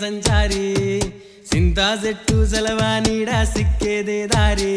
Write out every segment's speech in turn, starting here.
సంచారి సింతా చెట్టు సెలవా నీడ సిక్కేదే దారి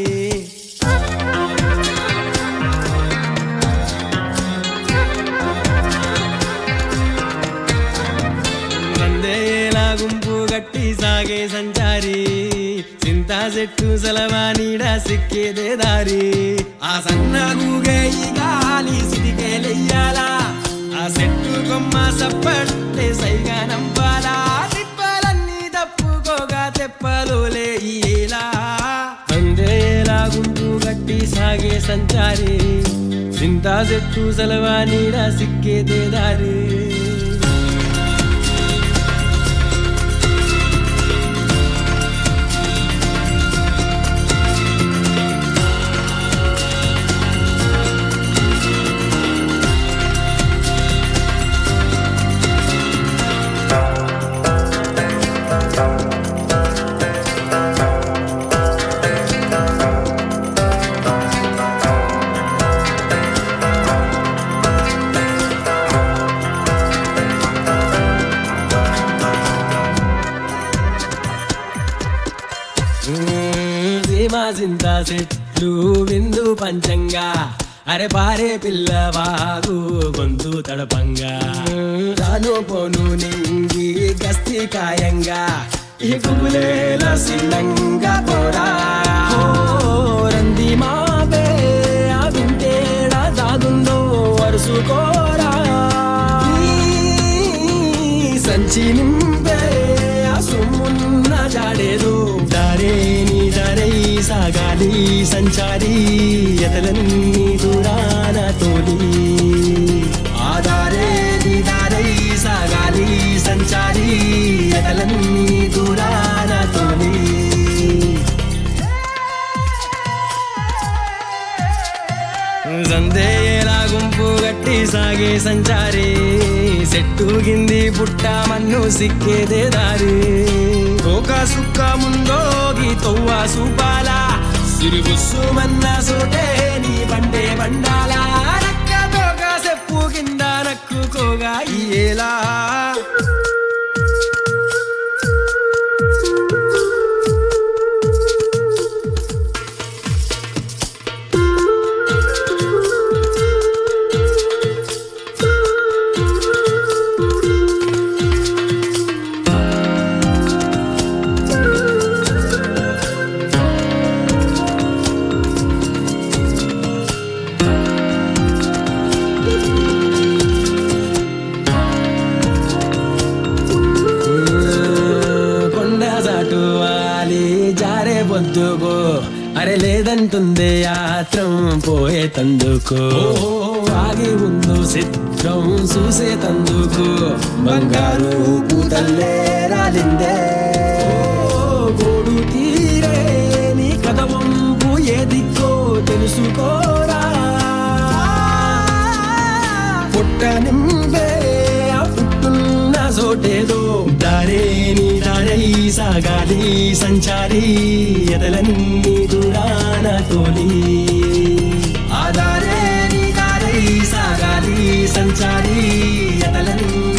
వందేలా గుంపు గట్టి సాగే సంచారి సింతా చెట్టు సెలవా నీడ సిక్కేదే దారి ఆ సన్నగూగే ఈ గాలి సిటికేలెయ్యాలా ఆ చెట్టు కొమ్మ సప్పట్లే సైగా నంపాలా తిప్పలన్నీ తప్పుకోగా తెప్పలోలే ఇలా వందేలా గుంపు గట్టి సాగే సంచారి సింతా చెట్టు సెలవా నీడ సిక్కేదే దారి సీమా సింతా చెట్లు విందు పంచంగా అరే పారే పిల్లవాగు గొంతు తడపంగా రాను పోను నింగి గస్తి కాయంగా ఈ గుబులేల సిన్నంగా పోరా రంది మాపే ఆ వింటేడా దాగుందో వరుసుకోరా సంచి నింపే ఆ సొమ్మున్న జాడేదో దారే నీ దారై సాగాలి సంచారి ఎతలన్నీ దూరాన తోలి ఆ దారే నీ దారై సాగాలి సంచారి ఎతలన్నీ దూరాన తోలి సందేలా గుంపు గట్టి సాగే సంచారి చెట్టు గింది పుట్ట మన్ను సిక్కేదే దారి తోక సుక్క ముందోగి తొవ్వ సూపాల సిరుగుస్సు మన్న సోటే నీ బండే బండాల నక్క తోక సెప్పు కింద నక్కుకోగా ఇలా పొద్దుకో అరే లేదంటుందే ఆత్రం పోయే తందుకో ఆగి ముందు చిత్రం చూసే తందుకు బంగారు పూతల్లే రాలిందే గోడు తీరే నీ కథ వంపు ఏ దిక్కో తెలుసుకోరా పుట్ట నింపే ఆ పుట్టున్న చోటేదో దారే నీ దారై సాగాలి సంచారి ఎదలన్నీ దూరాన తోలి ఆ దారే నీ దారై సాగాలి సంచారి ఎదలన్నీ